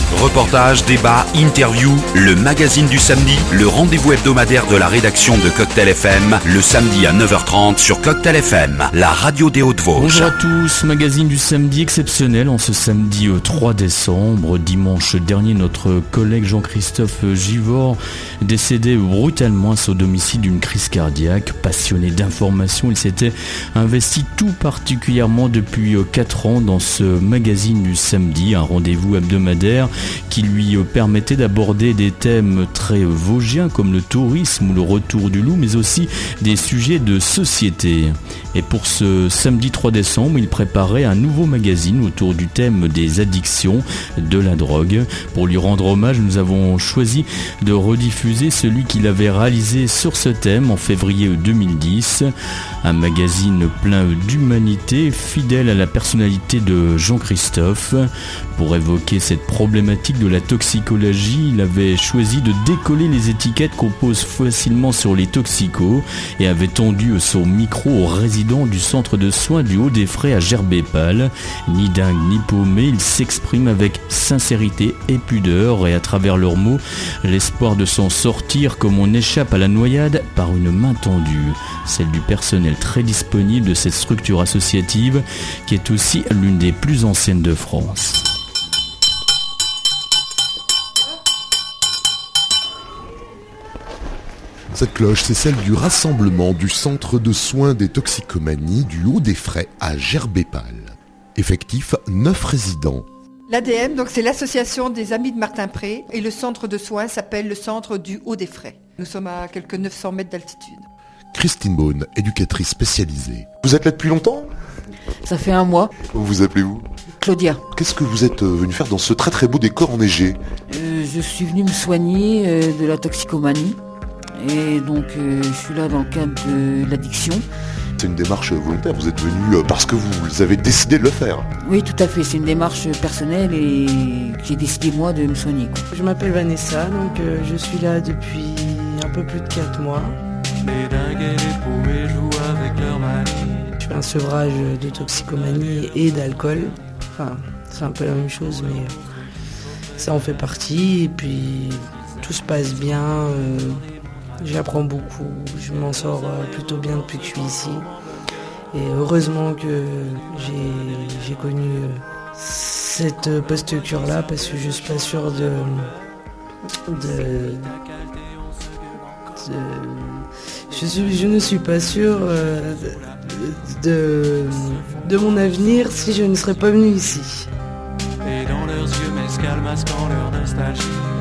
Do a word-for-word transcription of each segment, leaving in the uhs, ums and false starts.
Reportages, débats, interviews, le magazine du samedi, le rendez-vous hebdomadaire de la rédaction de Cocktail F M, le samedi à neuf heures trente sur Cocktail F M, la radio des Hauts-de-Vosges. Bonjour à tous, magazine du samedi exceptionnel en ce samedi trois décembre. Dimanche dernier, notre collègue Jean-Christophe Givors décédé brutalement à son domicile d'une crise cardiaque. Passionné d'information, il s'était investi tout particulièrement depuis quatre ans dans ce magazine du samedi, un rendez-vous hebdomadaire qui lui permettait d'aborder des thèmes très vosgiens comme le tourisme ou le retour du loup, mais aussi des sujets de société. Et pour ce samedi trois décembre, il préparait un nouveau magazine autour du thème des addictions, de la drogue. Pour lui rendre hommage, nous avons choisi de rediffuser celui qu'il avait réalisé sur ce thème en février deux mille dix. Un magazine plein d'humanité, fidèle à la personnalité de Jean-Christophe. Pour évoquer cette problématique de la toxicologie, il avait choisi de décoller les étiquettes qu'on pose facilement sur les toxicos et avait tendu son micro aux résidents du centre de soins du Haut-des-Frais à Gerbépal. Ni dingue ni paumé, il s'exprime avec sincérité et pudeur et à travers leurs mots, l'espoir de s'en sortir comme on échappe à la noyade par une main tendue, celle du personnel très disponible de cette structure associative qui est aussi l'une des plus anciennes de France. Cette cloche, c'est celle du rassemblement du centre de soins des toxicomanies du Haut-des-Frais à Gerbépal. Effectif, neuf résidents. L'A D M, donc c'est l'association des Amis de Martin Pré et le centre de soins s'appelle le centre du Haut-des-Frais. Nous sommes à quelques neuf cents mètres d'altitude. Christine Beaune, éducatrice spécialisée. Vous êtes là depuis longtemps ? Ça fait un mois. Vous vous appelez-vous ? Claudia. Qu'est-ce que vous êtes venu faire dans ce très très beau décor enneigé ? euh, Je suis venue me soigner euh, de la toxicomanie. Et donc euh, je suis là dans le cadre de l'addiction. C'est une démarche volontaire, vous êtes venu parce que vous avez décidé de le faire. Oui, tout à fait, c'est une démarche personnelle et j'ai décidé moi de me soigner, quoi. Je m'appelle Vanessa, donc euh, je suis là depuis un peu plus de quatre mois. Les dingues et les paumés jouent avec leur manie. Je fais un sevrage de toxicomanie et d'alcool. Enfin, c'est un peu la même chose, mais ça en fait partie. Et puis tout se passe bien. Euh, J'apprends beaucoup, je m'en sors plutôt bien depuis que je suis ici. Et heureusement que j'ai, j'ai connu cette post-cure-là parce que je suis pas sûr de... de, de je, suis, je ne suis pas sûr de, de, de mon avenir si je ne serais pas venue ici. Et dans leurs yeux mescal masquant leur nostalgie,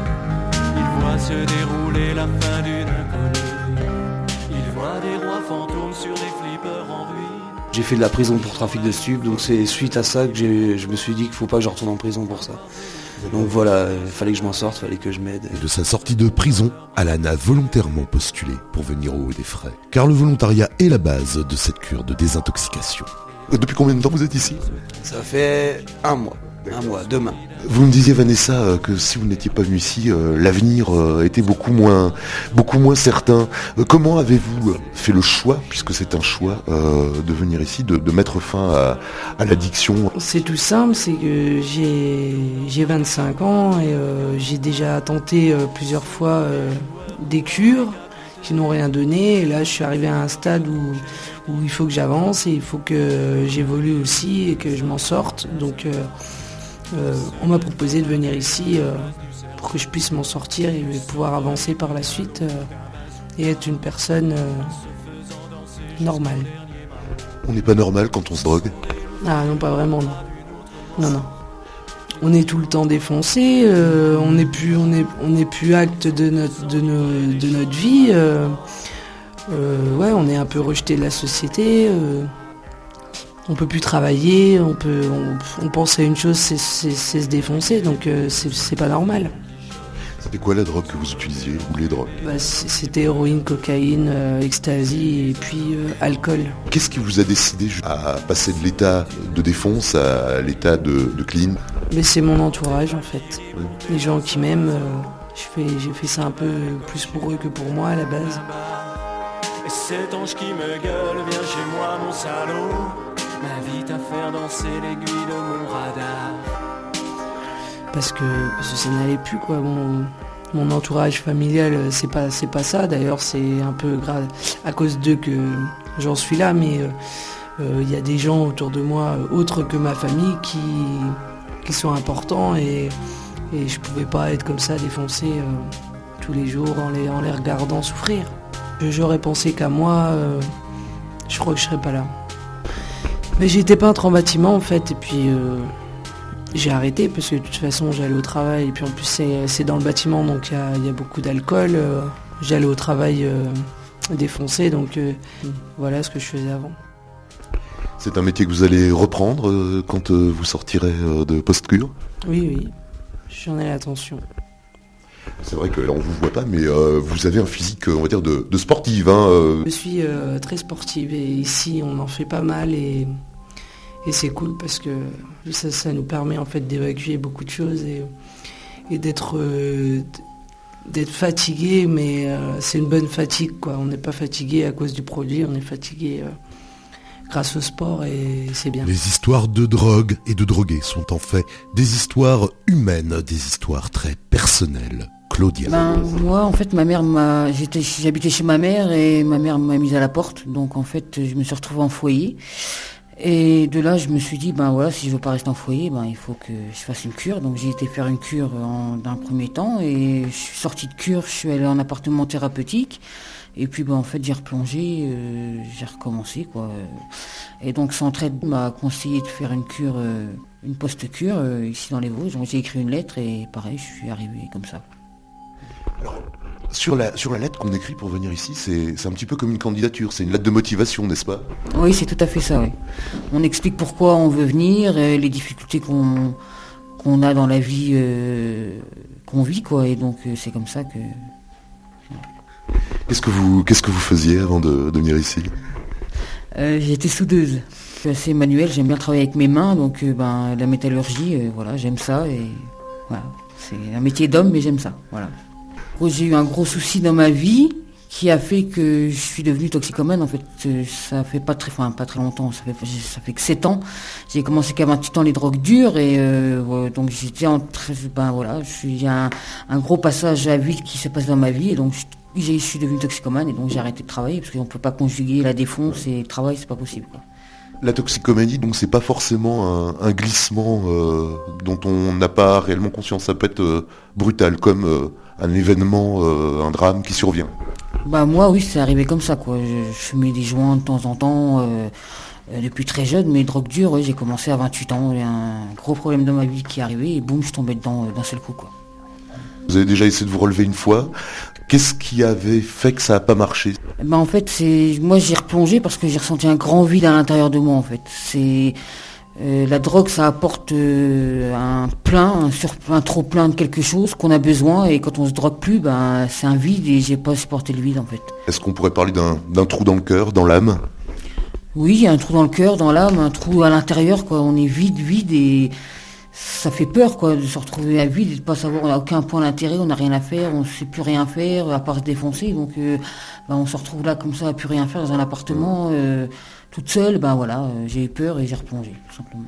ils voient se dérouler la fin d'une inconnue. Ils voient des rois fantômes sur des flippers en ruine. J'ai fait de la prison pour trafic de stupes, donc c'est suite à ça que j'ai, je me suis dit qu'il ne faut pas que je retourne en prison pour ça. Donc voilà, il fallait que je m'en sorte, il fallait que je m'aide. Et de sa sortie de prison, Alan a volontairement postulé pour venir au Haut-des-Frais. Car le volontariat est la base de cette cure de désintoxication. Depuis combien de temps vous êtes ici ? Ça fait un mois. Un mois, demain. Vous me disiez, Vanessa, que si vous n'étiez pas venu ici, euh, l'avenir euh, était beaucoup moins, beaucoup moins certain. Euh, comment avez-vous fait le choix, puisque c'est un choix, euh, de venir ici, de, de mettre fin à, à l'addiction ? C'est tout simple, c'est que j'ai, j'ai vingt-cinq ans et euh, j'ai déjà tenté euh, plusieurs fois euh, des cures qui n'ont rien donné. Et là, je suis arrivé à un stade où, où il faut que j'avance et il faut que j'évolue aussi et que je m'en sorte. Donc... Euh, Euh, on m'a proposé de venir ici euh, pour que je puisse m'en sortir et pouvoir avancer par la suite euh, et être une personne euh, normale. On n'est pas normal quand on se drogue ? Ah non, pas vraiment, non. Non, non. On est tout le temps défoncé, euh, on n'est plus, on est, on est plus acte de notre, de nos, de notre vie. Euh, euh, ouais, on est un peu rejeté de la société. Euh, On peut plus travailler, on peut, on, on pense à une chose, c'est, c'est, c'est se défoncer, donc euh, c'est, c'est pas normal. C'était quoi la drogue que vous utilisiez, ou les drogues ? Bah, c'était héroïne, cocaïne, euh, ecstasy et puis euh, alcool. Qu'est-ce qui vous a décidé à passer de l'état de défonce à l'état de, de clean ? Mais c'est mon entourage en fait. Oui. Les gens qui m'aiment, euh, je fais, j'ai fait ça un peu plus pour eux que pour moi à la base. Et cet ange qui me gueule, viens chez moi mon salaud, m'invite à faire danser l'aiguille de mon radar. parce que, parce que ça n'allait plus, quoi. Mon, mon entourage familial, c'est pas, c'est pas ça. D'ailleurs, c'est un peu grave à cause d'eux que j'en suis là, mais il euh, euh, y a des gens autour de moi, autres que ma famille, qui, qui sont importants et, et je pouvais pas être comme ça défoncé euh, tous les jours en les, en les regardant souffrir. J'aurais pensé qu'à moi, euh, je crois que je serais pas là. Mais j'étais peintre en bâtiment en fait, et puis euh, j'ai arrêté parce que de toute façon j'allais au travail, et puis en plus c'est, c'est dans le bâtiment, donc il y, y a beaucoup d'alcool. Euh, j'allais au travail euh, défoncé, donc euh, voilà ce que je faisais avant. C'est un métier que vous allez reprendre euh, quand euh, vous sortirez euh, de post-cure ? Oui, oui, j'en ai l'intention. C'est vrai que là on vous voit pas, mais euh, vous avez un physique, on va dire, de, de sportive. Hein, euh. Je suis euh, très sportive et ici on en fait pas mal et, et c'est cool parce que ça, ça nous permet en fait d'évacuer beaucoup de choses et, et d'être, euh, d'être fatigué, mais euh, c'est une bonne fatigue, quoi. On n'est pas fatigué à cause du produit, on est fatigué euh, grâce au sport et c'est bien. Les histoires de drogue et de drogués sont en fait des histoires humaines, des histoires très personnelles. Claudia. Ben, moi, en fait, ma mère m'a, j'étais, j'habitais chez ma mère et ma mère m'a mise à la porte. Donc, en fait, je me suis retrouvée en foyer. Et de là, je me suis dit, ben voilà, si je veux pas rester en foyer, ben il faut que je fasse une cure. Donc, j'ai été faire une cure en, d'un premier temps et je suis sortie de cure, je suis allée en appartement thérapeutique. Et puis, ben en fait, j'ai replongé, euh, j'ai recommencé, quoi. Et donc, Centraide m'a conseillé de faire une cure, euh, une post-cure euh, ici dans les Vosges. Donc, j'ai écrit une lettre et pareil, je suis arrivée comme ça. Alors, sur la, sur la lettre qu'on écrit pour venir ici, c'est, c'est un petit peu comme une candidature, c'est une lettre de motivation, n'est-ce pas ? Oui, c'est tout à fait ça, oui. On explique pourquoi on veut venir, euh, les difficultés qu'on, qu'on a dans la vie, euh, qu'on vit, quoi, et donc euh, c'est comme ça que... Qu'est-ce que vous, qu'est-ce que vous faisiez avant de, de venir ici ? euh, J'étais soudeuse. Je suis assez manuelle, j'aime bien travailler avec mes mains, donc euh, ben, la métallurgie, euh, voilà, j'aime ça, et voilà. C'est un métier d'homme, mais j'aime ça, voilà. J'ai eu un gros souci dans ma vie qui a fait que je suis devenue toxicomane. En fait, ça fait pas très, enfin, pas très longtemps, ça fait, ça fait que sept ans. J'ai commencé qu'à vingt-huit ans les drogues dures et euh, donc j'étais en ben voilà, je suis un, un gros passage à vide qui s'est passé dans ma vie et donc je, je suis devenue toxicomane et donc j'ai arrêté de travailler parce qu'on peut pas conjuguer la défonce et le travail, c'est pas possible, quoi. La toxicomanie, donc c'est pas forcément un, un glissement euh, dont on n'a pas réellement conscience. Ça peut être euh, brutal, comme euh, un événement, euh, un drame qui survient. Bah moi oui, c'est arrivé comme ça, quoi. Je, je fumais des joints de temps en temps euh, euh, depuis très jeune, mais drogue dure, ouais, j'ai commencé à vingt-huit ans. Il y a un gros problème dans ma vie qui est arrivé et boum, je tombais dedans euh, d'un seul coup, quoi. Vous avez déjà essayé de vous relever une fois. Qu'est-ce qui avait fait que ça n'a pas marché ? Bah en fait, c'est moi j'ai replongé parce que j'ai ressenti un grand vide à l'intérieur de moi, en fait. C'est euh, la drogue, ça apporte euh, un plein, un, sur, un trop plein de quelque chose qu'on a besoin et quand on se drogue plus, bah c'est un vide et j'ai pas supporté le vide, en fait. Est-ce qu'on pourrait parler d'un, d'un trou dans le cœur, dans l'âme ? Oui, il y a un trou dans le cœur, dans l'âme, un trou à l'intérieur, quoi. On est vide, vide et ça fait peur, quoi, de se retrouver à vide et de pas savoir, on n'a aucun point d'intérêt, on n'a rien à faire, on ne sait plus rien faire à part se défoncer, donc euh, bah, on se retrouve là comme ça à plus rien faire dans un appartement euh, toute seule, ben bah, voilà, euh, j'ai eu peur et j'ai replongé, tout simplement.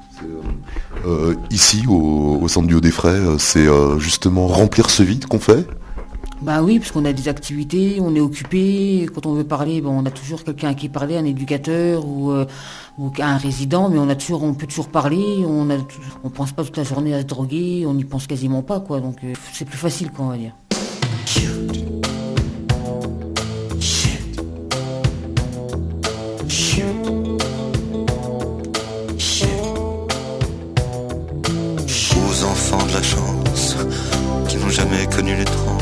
Euh, ici, au, au centre du Haut-des-Frais, c'est euh, justement remplir ce vide qu'on fait ? Bah oui, parce qu'on a des activités, on est occupé, quand on veut parler, ben on a toujours quelqu'un à qui parler, un éducateur ou, euh, ou un résident, mais on a toujours, on peut toujours parler, on a, on pense pas toute la journée à se droguer, on n'y pense quasiment pas, quoi, donc euh, c'est plus facile, quoi, on va dire. Aux enfants de la chance qui n'ont jamais connu les trans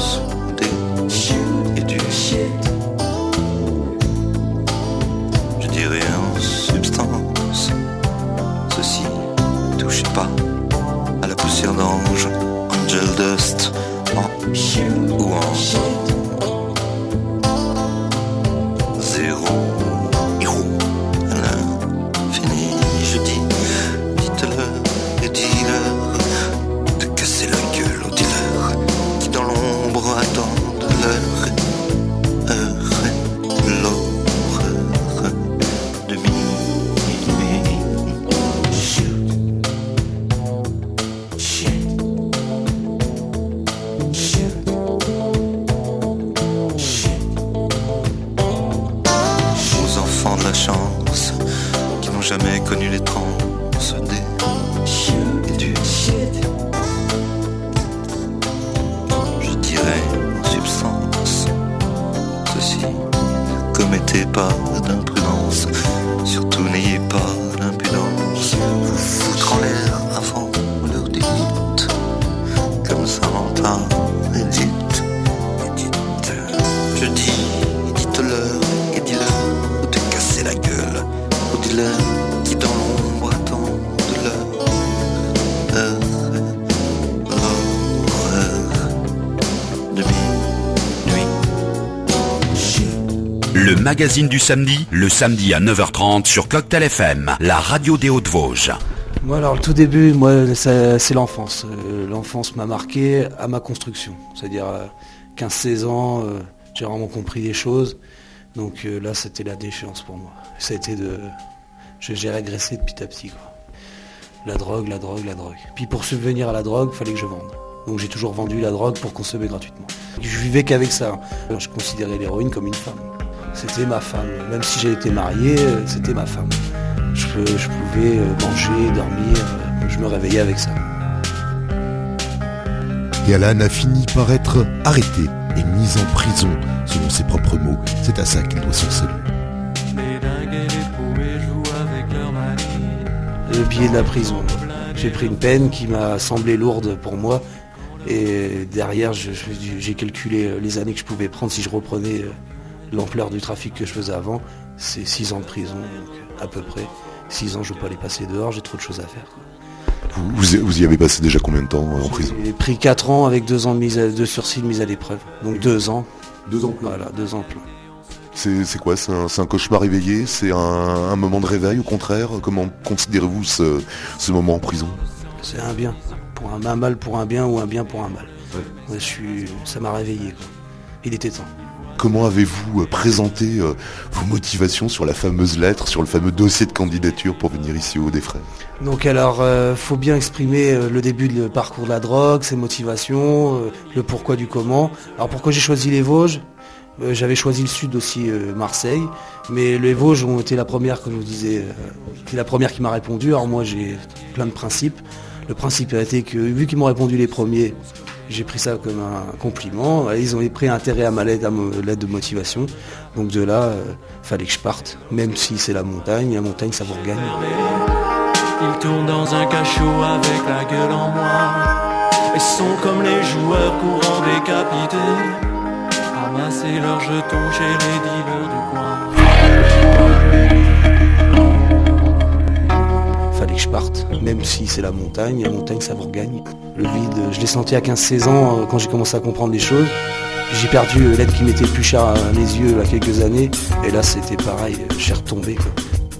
et du je dirais en substance, ceci touche pas à la poussière d'ange, angel dust en ou en zéro héros à l'infini. Je dis, dites-leur et dis-leur de casser la gueule aux dealers qui dans l'ombre attendent leur heure, l'horreur de minuit. pas d'imprudence, surtout n'ayez pas d'impudence. Vous foutre en l'air avant l'heure des dites, comme Saint-Valentin et dites, et dites. Je dis, dites-leur et dis-leur de casser la gueule au dealer qui dans l'ombre attend de l'heure. Heure, horreur de minuit. Le magazine du samedi, le samedi à neuf heures trente sur Cocktail F M, la radio des Hauts-de-Vosges. Moi alors le tout début, moi ça, c'est l'enfance. Euh, l'enfance m'a marqué à ma construction. C'est-à-dire euh, quinze seize ans, euh, j'ai vraiment compris des choses. Donc euh, là c'était la déchéance pour moi. Ça a été de. Je, j'ai régressé de petit à petit, quoi. La drogue, la drogue, la drogue. Puis pour subvenir à la drogue, il fallait que je vende. Donc j'ai toujours vendu la drogue pour consommer gratuitement. Je vivais qu'avec ça. Alors, je considérais l'héroïne comme une femme. C'était ma femme. Même si j'ai été marié, c'était ma femme. Je, je pouvais manger, dormir, je me réveillais avec ça. Et Alan a fini par être arrêté et mis en prison, selon ses propres mots. C'est à ça qu'il doit son salut. Les dingues et les poupées jouent avec leur manie. Le billet de la prison. J'ai pris une peine qui m'a semblé lourde pour moi. Et derrière, je, je, j'ai calculé les années que je pouvais prendre si je reprenais l'ampleur du trafic que je faisais avant. C'est six ans de prison, donc à peu près. six ans, je ne veux pas les passer dehors, j'ai trop de choses à faire. Vous, vous, vous y avez passé déjà combien de temps en prison ? J'ai pris quatre ans avec deux ans de, mise à, de sursis de mise à l'épreuve. Donc deux ans. Deux ans plein. Voilà, deux ans plein. C'est, c'est quoi ? C'est un, c'est un cauchemar éveillé ? C'est un, un moment de réveil au contraire ? Comment considérez-vous ce, ce moment en prison ? C'est un bien. Pour un, un mal pour un bien ou un bien pour un mal. Ouais. Ouais, je suis, ça m'a réveillé, quoi. Il était temps. Comment avez-vous présenté euh, vos motivations sur la fameuse lettre, sur le fameux dossier de candidature pour venir ici au Hauts-des-Frais ? Donc alors, euh, faut bien exprimer euh, le début du parcours de la drogue, ses motivations, euh, le pourquoi du comment. Alors pourquoi j'ai choisi les Vosges ? euh, J'avais choisi le sud aussi, euh, Marseille, mais les Vosges ont été la première, comme je vous disais, euh, c'est la première qui m'a répondu. Alors moi j'ai plein de principes. Le principe a été que, vu qu'ils m'ont répondu les premiers, j'ai pris ça comme un compliment. Ils ont pris intérêt à ma lettre, à ma lettre de motivation. Donc de là, euh, fallait que je parte, même si c'est la montagne. La montagne, ça vous regagne. Ils tournent dans un cachot avec la gueule en moi. Et sont comme les joueurs courants décapités, ramasser leurs jetons chez les dealers du coin. Fallait que je parte, même si c'est la montagne. La montagne, ça vous regagne. Le vide, je l'ai senti à quinze seize ans quand j'ai commencé à comprendre les choses. J'ai perdu l'aide qui m'était plus chère à mes yeux il y a quelques années. Et là c'était pareil, je suis retombé, quoi.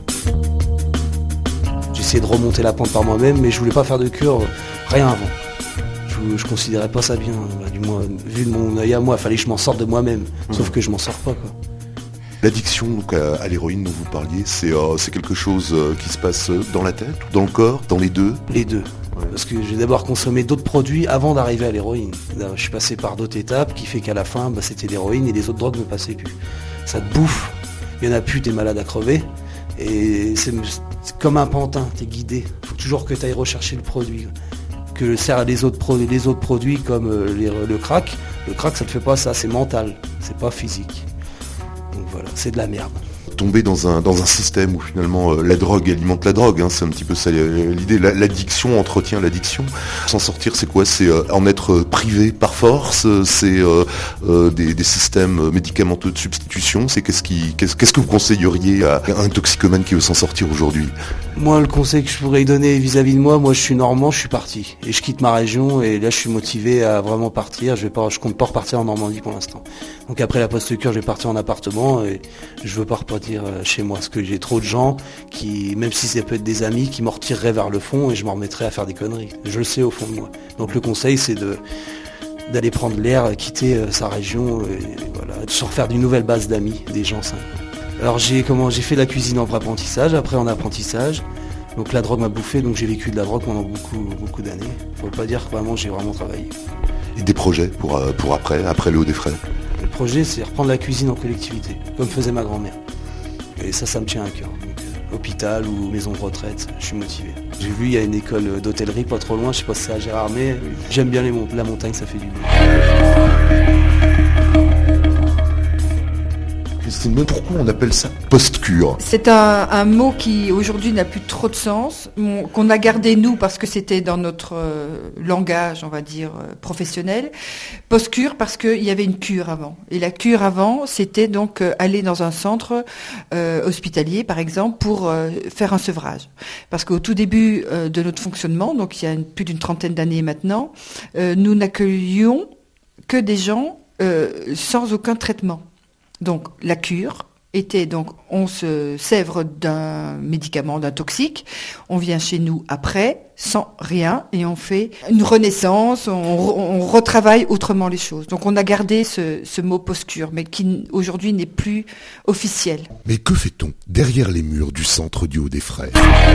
J'ai essayé de remonter la pente par moi-même, mais je voulais pas faire de cure, rien avant. Je, je considérais pas ça bien, du moins, vu de mon œil à moi, il fallait que je m'en sorte de moi-même. Sauf que je m'en sors pas, quoi. L'addiction donc, à, à l'héroïne dont vous parliez, c'est, euh, c'est quelque chose euh, qui se passe dans la tête, ou dans le corps, dans les deux ? Les deux. Ouais. Parce que j'ai d'abord consommé d'autres produits avant d'arriver à l'héroïne. Je suis passé par d'autres étapes qui fait qu'à la fin, bah, c'était l'héroïne et les autres drogues ne passaient plus. Ça te bouffe, il y en a plus, t'es malade à crever. Et c'est, c'est comme un pantin, t'es guidé. Il faut toujours que tu ailles rechercher le produit. Que les autres, pro- les autres produits comme euh, les, le crack, le crack ça te fait pas ça, c'est mental, c'est pas physique. Donc voilà, c'est de la merde. Tomber dans un, dans un système où finalement euh, la drogue alimente la drogue, hein, c'est un petit peu ça l'idée, la, l'addiction entretient l'addiction. S'en sortir, c'est quoi ? C'est euh, en être privé par force, c'est euh, euh, des, des systèmes médicamenteux de substitution, c'est qu'est-ce, qui, qu'est-ce, qu'est-ce que vous conseilleriez à un toxicomane qui veut s'en sortir aujourd'hui ? Moi, le conseil que je pourrais donner vis-à-vis de moi, moi je suis normand, je suis parti. Et je quitte ma région et là je suis motivé à vraiment partir. Je vais pas, je compte pas repartir en Normandie pour l'instant. Donc après la post-cure, je vais partir en appartement et je veux pas repartir chez moi. Parce que j'ai trop de gens qui, même si ça peut être des amis, qui m'en retireraient vers le fond et je m'en remettrais à faire des conneries. Je le sais au fond de moi. Donc le conseil c'est de d'aller prendre l'air, quitter euh, sa région et, et voilà, de se refaire d'une nouvelle base d'amis, des gens simples. Alors j'ai comment j'ai fait de la cuisine en apprentissage, après en apprentissage. Donc la drogue m'a bouffé, donc j'ai vécu de la drogue pendant beaucoup beaucoup d'années. Faut pas dire que vraiment j'ai vraiment travaillé. Et des projets pour, euh, pour après, après le Hauts-des-Frais ? Le projet c'est reprendre la cuisine en collectivité, comme faisait ma grand-mère. Et ça, ça me tient à cœur. Donc, euh, hôpital ou maison de retraite, je suis motivé. J'ai vu, il y a une école d'hôtellerie pas trop loin, je sais pas si c'est à Gérardmer. J'aime bien les mont- la montagne, ça fait du bien. Christine Moine, pourquoi on appelle ça post-cure? C'est un, un mot qui aujourd'hui n'a plus trop de sens, qu'on a gardé nous parce que c'était dans notre euh, langage, on va dire, euh, professionnel. Post-cure parce qu'il y avait une cure avant. Et la cure avant, c'était donc euh, aller dans un centre euh, hospitalier, par exemple, pour euh, faire un sevrage. Parce qu'au tout début euh, de notre fonctionnement, donc il y a une, plus d'une trentaine d'années maintenant, euh, nous n'accueillions que des gens euh, sans aucun traitement. Donc la cure était donc on se sèvre d'un médicament, d'un toxique, on vient chez nous après sans rien et on fait une renaissance, on, on retravaille autrement les choses. Donc on a gardé ce, ce mot post-cure, mais qui aujourd'hui n'est plus officiel. Mais que fait-on derrière les murs du centre du Haut-des-Frais ?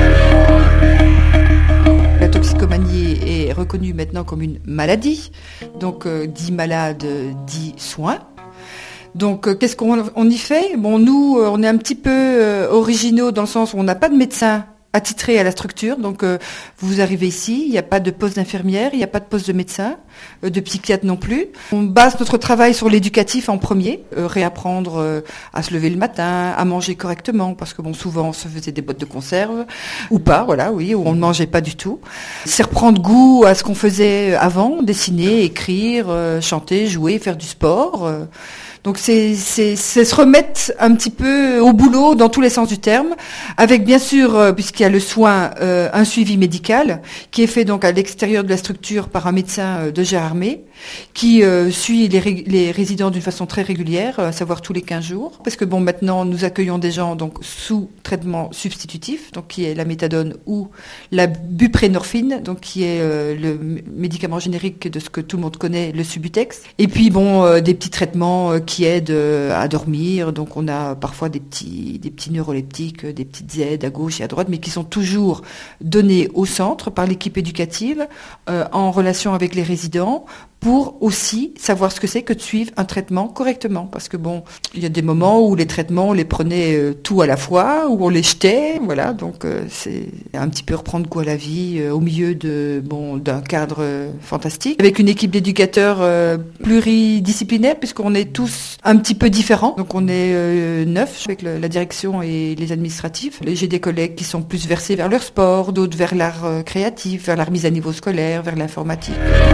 La toxicomanie est reconnue maintenant comme une maladie, donc euh, dit malade, dit soin. Donc, euh, qu'est-ce qu'on on y fait ? Bon, nous, euh, on est un petit peu euh, originaux dans le sens où on n'a pas de médecin attitré à la structure. Donc, euh, vous arrivez ici, il n'y a pas de poste d'infirmière, il n'y a pas de poste de médecin, euh, de psychiatre non plus. On base notre travail sur l'éducatif en premier, euh, réapprendre euh, à se lever le matin, à manger correctement, parce que bon, souvent on se faisait des bottes de conserve, ou pas, voilà, oui, ou on ne mangeait pas du tout. C'est reprendre goût à ce qu'on faisait avant, dessiner, écrire, euh, chanter, jouer, faire du sport. Euh, Donc c'est, c'est, c'est se remettre un petit peu au boulot dans tous les sens du terme, avec bien sûr, euh, puisqu'il y a le soin, euh, un suivi médical qui est fait donc à l'extérieur de la structure par un médecin euh, de Gérardmer, qui euh, suit les, ré- les résidents d'une façon très régulière, à savoir tous les quinze jours, parce que bon, maintenant nous accueillons des gens donc sous traitement substitutif, donc qui est la méthadone ou la buprénorphine, donc qui est euh, le médicament générique de ce que tout le monde connaît, le Subutex, et puis bon, euh, des petits traitements euh, qui aident euh, à dormir, donc on a parfois des petits des petits neuroleptiques, des petites aides à gauche et à droite, mais qui sont toujours donnés au centre par l'équipe éducative euh, en relation avec les résidents, pour aussi savoir ce que c'est que de suivre un traitement correctement. Parce que bon, il y a des moments où les traitements, on les prenait euh, tout à la fois, où on les jetait, voilà, donc euh, c'est un petit peu reprendre goût à la vie euh, au milieu de bon d'un cadre euh, fantastique, avec une équipe d'éducateurs euh, pluridisciplinaire, puisqu'on est tous un petit peu différents, donc on est euh, neuf avec le, la direction et les administratifs. J'ai des collègues qui sont plus versés vers leur sport, d'autres vers l'art euh, créatif, vers la remise à niveau scolaire, vers l'informatique.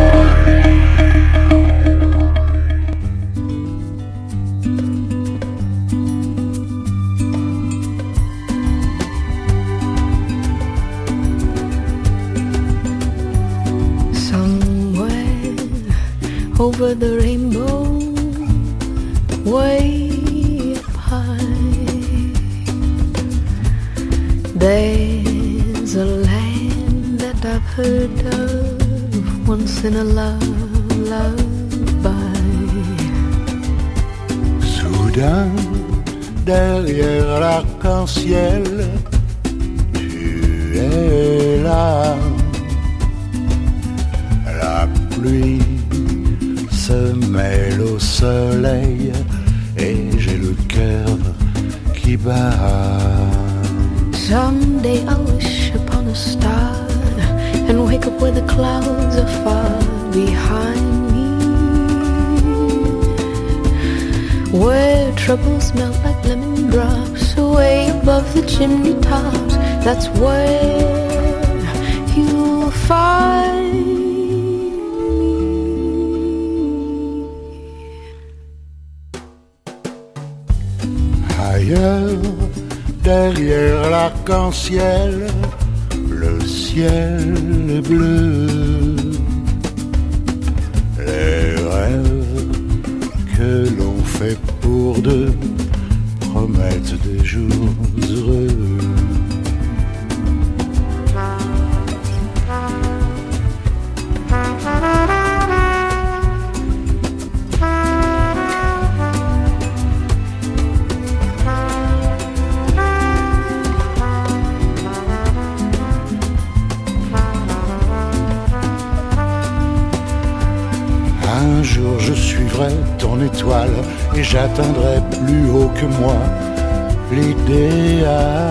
Over the rainbow, way up high, there's a land that I've heard of once in a love, lullaby. Soudain, derrière l'arc-en-ciel, tu es là, la pluie se mêle au soleil et j'ai le cœur qui bat. Someday I'll wish upon a star and wake up where the clouds are far behind me, where troubles melt like lemon drops away above the chimney tops. That's where you'll find ailleurs, derrière l'arc-en-ciel, le ciel est bleu. Les rêves que l'on fait pour deux promettent des jours heureux. Un jour je suivrai ton étoile et j'atteindrai plus haut que moi l'idéal.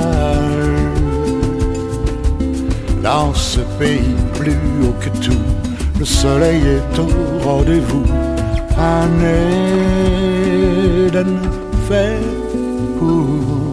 Dans ce pays plus haut que tout, le soleil est au rendez-vous. Un Eden fait pour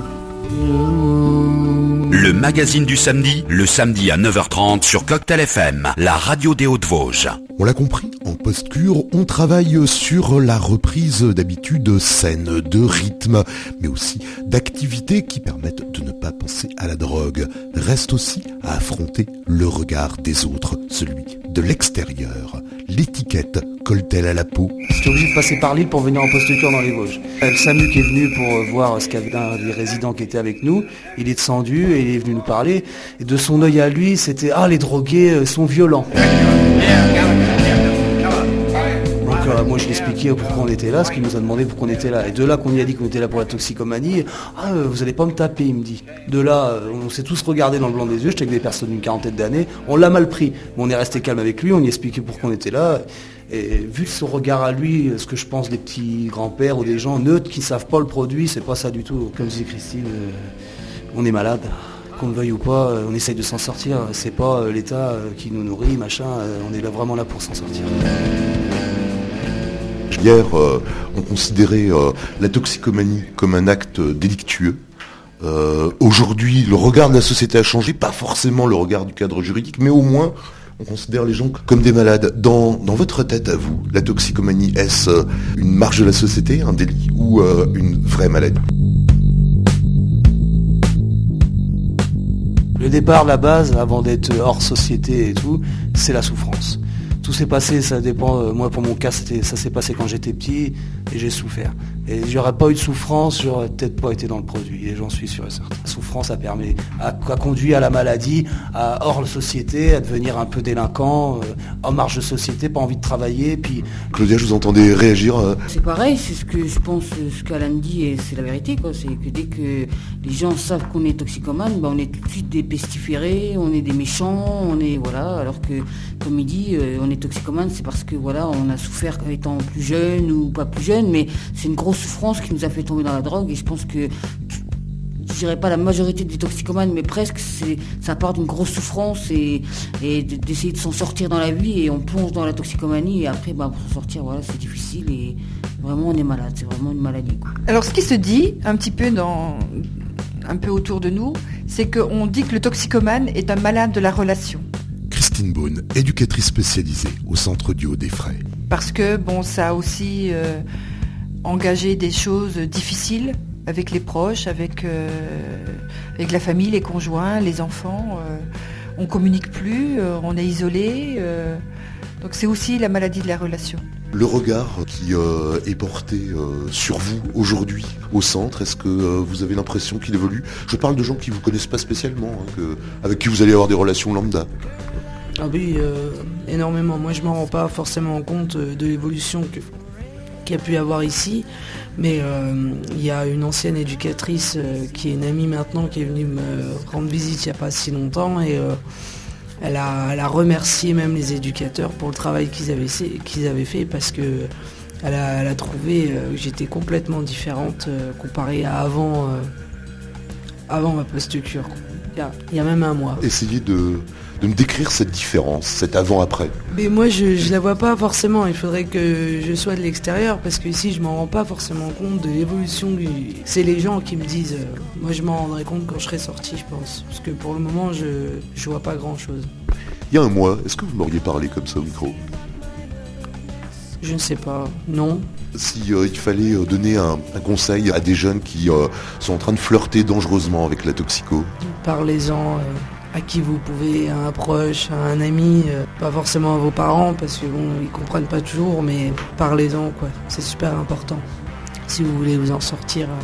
you. Le magazine du samedi, le samedi à neuf heures trente sur Cocktail F M, la radio des Hauts-de-Vosges. On l'a compris, en post-cure, on travaille sur la reprise d'habitudes saines, de rythme, mais aussi d'activités qui permettent de ne pas penser à la drogue. Reste aussi à affronter le regard des autres, celui de l'extérieur. L'étiquette colle-t-elle à la peau ? J'étais obligé de passer par l'île pour venir en post-cure dans les Vosges. Le SAMU qui est venu pour voir ce qu'avait un des résidents qui était avec nous, il est descendu et il est venu nous parler. Et de son œil à lui, c'était « Ah, les drogués sont violents ». Donc euh, moi je lui ai expliqué pourquoi on était là, ce qu'il nous a demandé pourquoi on était là. Et de là qu'on lui a dit qu'on était là pour la toxicomanie, ah euh, vous allez pas me taper, il me dit. De là, euh, on s'est tous regardés dans le blanc des yeux, j'étais avec des personnes d'une quarantaine d'années, on l'a mal pris. Mais on est resté calme avec lui, on lui a expliqué pourquoi on était là. Et vu son regard à lui, ce que je pense des petits grands-pères ou des gens neutres qui savent pas le produit, c'est pas ça du tout. Comme disait Christine, euh, on est malade. Qu'on le veuille ou pas, on essaye de s'en sortir. C'est pas l'État qui nous nourrit, machin. On est là, vraiment là pour s'en sortir. Hier, euh, on considérait euh, la toxicomanie comme un acte délictueux. Euh, aujourd'hui, le regard de la société a changé, pas forcément le regard du cadre juridique, mais au moins, on considère les gens comme des malades. Dans, dans votre tête à vous, la toxicomanie, est-ce une marge de la société, un délit, ou euh, une vraie maladie ? Le départ, la base, avant d'être hors société et tout, c'est la souffrance. Tout s'est passé, ça dépend, euh, moi pour mon cas, c'était, ça s'est passé quand j'étais petit et j'ai souffert. Et j'aurais pas eu de souffrance, j'aurais peut-être pas été dans le produit, et j'en suis sûr et certain. La souffrance a permis, a, a conduit à la maladie, à hors société, à devenir un peu délinquant, euh, en marge de société, pas envie de travailler, puis... Claudia, je vous entendais réagir. Euh... C'est pareil, c'est ce que je pense, ce qu'Alan dit, et c'est la vérité, quoi. C'est que dès que les gens savent qu'on est toxicomane, bah, on est tout de suite des pestiférés, on est des méchants, on est, voilà, alors que, comme il dit, euh, on est toxicomane, c'est parce que, voilà, on a souffert étant plus jeune ou pas plus jeune, mais c'est une grosse souffrance qui nous a fait tomber dans la drogue, et je pense que, je dirais pas la majorité des toxicomanes, mais presque, c'est, ça part d'une grosse souffrance et, et d'essayer de s'en sortir dans la vie, et on plonge dans la toxicomanie, et après, bah, pour s'en sortir, voilà, c'est difficile, et vraiment on est malade, c'est vraiment une maladie, quoi. Alors ce qui se dit, un petit peu dans, un peu autour de nous, c'est qu'on dit que le toxicomane est un malade de la relation. Christine Beaune, éducatrice spécialisée au Centre du Haut-des-Frais. Parce que, bon, ça a aussi euh, engagé des choses difficiles avec les proches, avec, euh, avec la famille, les conjoints, les enfants. Euh, on communique plus, euh, on est isolé. Euh, donc c'est aussi la maladie de la relation. Le regard qui euh, est porté euh, sur vous aujourd'hui au centre, est-ce que euh, vous avez l'impression qu'il évolue ? Je parle de gens qui ne vous connaissent pas spécialement, hein, que, avec qui vous allez avoir des relations lambda. Ah oui, euh, énormément. Moi, je ne me rends pas forcément compte de l'évolution que, qu'il y a pu y avoir ici. Mais euh, il y a une ancienne éducatrice euh, qui est une amie maintenant, qui est venue me rendre visite il n'y a pas si longtemps. Et euh, elle, a, elle a remercié même les éducateurs pour le travail qu'ils avaient, qu'ils avaient fait, parce que elle a, elle a trouvé euh, que j'étais complètement différente euh, comparée à avant, euh, avant ma post-cure. Il y a, il y a même un mois. Essayez de... de me décrire cette différence, cet avant-après. Mais moi, je ne la vois pas forcément. Il faudrait que je sois de l'extérieur, parce que ici, je ne m'en rends pas forcément compte de l'évolution. C'est les gens qui me disent. Euh, moi, je m'en rendrai compte quand je serai sorti, je pense. Parce que pour le moment, je ne vois pas grand-chose. Il y a un mois, est-ce que vous m'auriez parlé comme ça au micro ? Je ne sais pas. Non. Si euh, il fallait euh, donner un, un conseil à des jeunes qui euh, sont en train de flirter dangereusement avec la toxico ? Parlez-en. Euh... à qui vous pouvez, à un proche, à un ami, euh, pas forcément à vos parents, parce que bon, ils comprennent pas toujours, mais parlez-en, quoi. C'est super important. Si vous voulez vous en sortir, euh,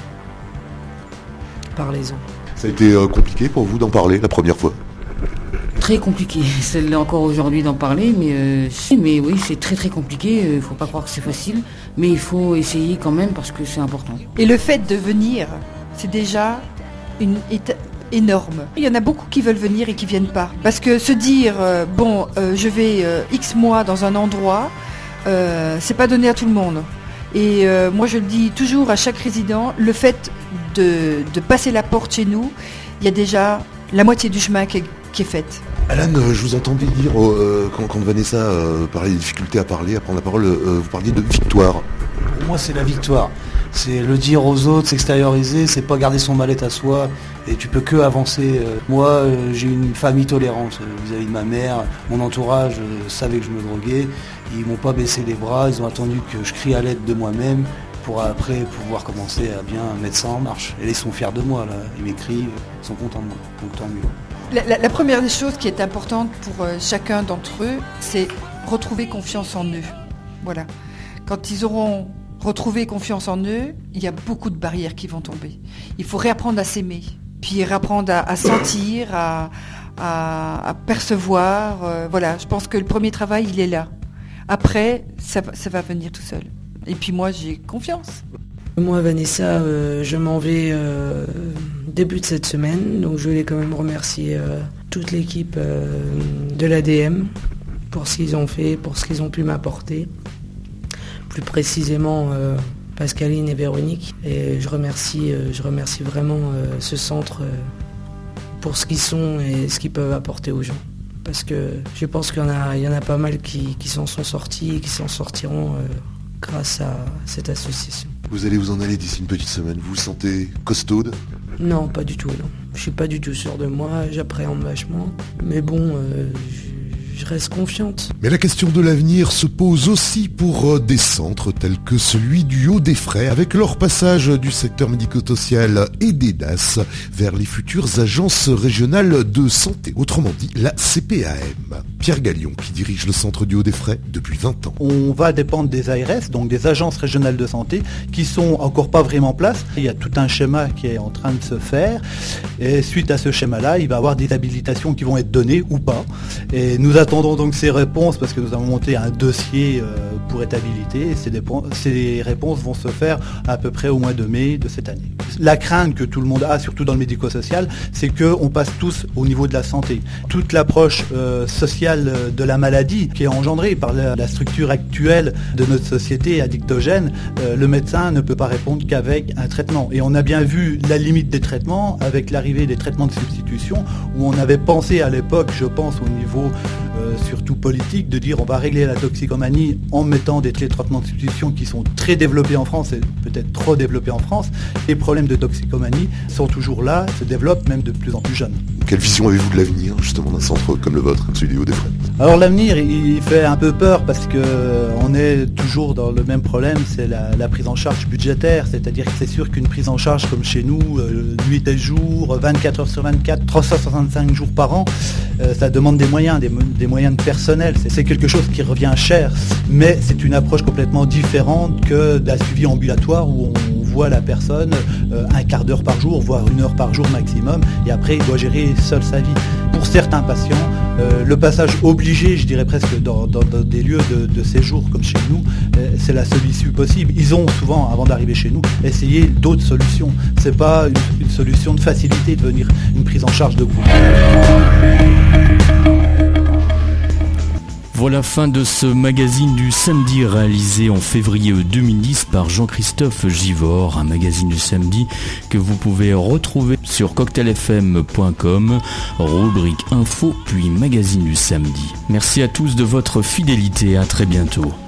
parlez-en. Ça a été euh, compliqué pour vous d'en parler la première fois ? Très compliqué, c'est encore aujourd'hui d'en parler, mais, euh, mais oui, c'est très très compliqué, il euh, faut pas croire que c'est facile, mais il faut essayer quand même parce que c'est important. Et le fait de venir, c'est déjà une étape énorme. Il y en a beaucoup qui veulent venir et qui viennent pas. Parce que se dire, euh, bon, euh, je vais euh, X mois dans un endroit, euh, c'est pas donné à tout le monde. Et euh, moi je le dis toujours à chaque résident, le fait de, de passer la porte chez nous, il y a déjà la moitié du chemin qui est, qui est faite. Alan, euh, je vous entendais dire, euh, quand, quand Vanessa euh, parlait des difficultés à parler, à prendre la parole, euh, vous parliez de victoire. Pour moi, c'est la victoire. C'est le dire aux autres, s'extérioriser, c'est pas garder son mal-être à soi. Et tu peux que avancer. Moi, euh, j'ai une famille tolérante euh, vis-à-vis de ma mère. Mon entourage euh, savait que je me droguais. Ils m'ont pas baissé les bras. Ils ont attendu que je crie à l'aide de moi-même pour après pouvoir commencer à bien mettre ça en marche. Et ils sont fiers de moi, là. Ils m'écrivent, ils sont contents de moi. Donc tant mieux. La, la, la première des choses qui est importante pour euh, chacun d'entre eux, c'est retrouver confiance en eux. Voilà. Quand ils auront retrouvé confiance en eux, il y a beaucoup de barrières qui vont tomber. Il faut réapprendre à s'aimer. Puis réapprendre à, à sentir, à, à, à percevoir. Euh, voilà, je pense que le premier travail, il est là. Après, ça, ça va venir tout seul. Et puis moi, j'ai confiance. Moi, Vanessa, euh, je m'en vais euh, début de cette semaine. Donc je voulais quand même remercier euh, toute l'équipe euh, de l'A D M pour ce qu'ils ont fait, pour ce qu'ils ont pu m'apporter. Plus précisément... Euh, Pascaline et Véronique, et je remercie, euh, je remercie vraiment euh, ce centre euh, pour ce qu'ils sont et ce qu'ils peuvent apporter aux gens. Parce que je pense qu'il y en a, il y en a pas mal qui, qui s'en sont sortis et qui s'en sortiront euh, grâce à cette association. Vous allez vous en aller d'ici une petite semaine, vous vous sentez costaude ? Non, pas du tout, non. Je suis pas du tout sûr de moi, j'appréhende vachement. Mais bon, euh, je reste confiante. Mais la question de l'avenir se pose aussi pour des centres tels que celui du Haut-des-Frais, avec leur passage du secteur médico-social et des D A S vers les futures agences régionales de santé, autrement dit la C P A M. Pierre Gallion, qui dirige le centre du Haut-des-Frais depuis vingt ans. On va dépendre des A R S, donc des agences régionales de santé, qui sont encore pas vraiment en place. Il y a tout un schéma qui est en train de se faire, et suite à ce schéma-là, il va y avoir des habilitations qui vont être données ou pas. Et nous attendons donc ces réponses parce que nous avons monté un dossier pour être habilité et ces, dépens- ces réponses vont se faire à peu près au mois de mai de cette année. La crainte que tout le monde a, surtout dans le médico-social, c'est qu'on passe tous au niveau de la santé. Toute l'approche euh, sociale de la maladie qui est engendrée par la, la structure actuelle de notre société addictogène, euh, le médecin ne peut pas répondre qu'avec un traitement. Et on a bien vu la limite des traitements avec l'arrivée des traitements de substitution où on avait pensé à l'époque, je pense au niveau euh, surtout politique, de dire on va régler la toxicomanie en mettant des traitements de substitution qui sont très développés en France et peut-être trop développés en France. Les problèmes de toxicomanie sont toujours là, se développent même de plus en plus jeunes. Quelle vision avez-vous de l'avenir justement d'un centre comme le vôtre, celui du Haut-des-Frais ? Alors l'avenir, il fait un peu peur parce que on est toujours dans le même problème, c'est la, la prise en charge budgétaire, c'est-à-dire que c'est sûr qu'une prise en charge comme chez nous, euh, nuit et jour, vingt-quatre heures sur vingt-quatre, trois cent soixante-cinq jours par an, euh, ça demande des moyens, des, des moyens de personnel, c'est, c'est quelque chose qui revient cher, mais c'est une approche complètement différente que d'un suivi ambulatoire où on voit la personne euh, un quart d'heure par jour, voire une heure par jour maximum, et après il doit gérer seul sa vie. Pour certains patients, euh, le passage obligé, je dirais presque dans, dans, dans des lieux de, de séjour comme chez nous, euh, c'est la seule issue possible. Ils ont souvent, avant d'arriver chez nous, essayé d'autres solutions. C'est pas une, une solution de facilité de venir une prise en charge de groupe. Voilà, fin de ce magazine du samedi réalisé en février deux mille dix par Jean-Christophe Givord, un magazine du samedi que vous pouvez retrouver sur cocktail f m point com, rubrique info puis magazine du samedi. Merci à tous de votre fidélité, à très bientôt.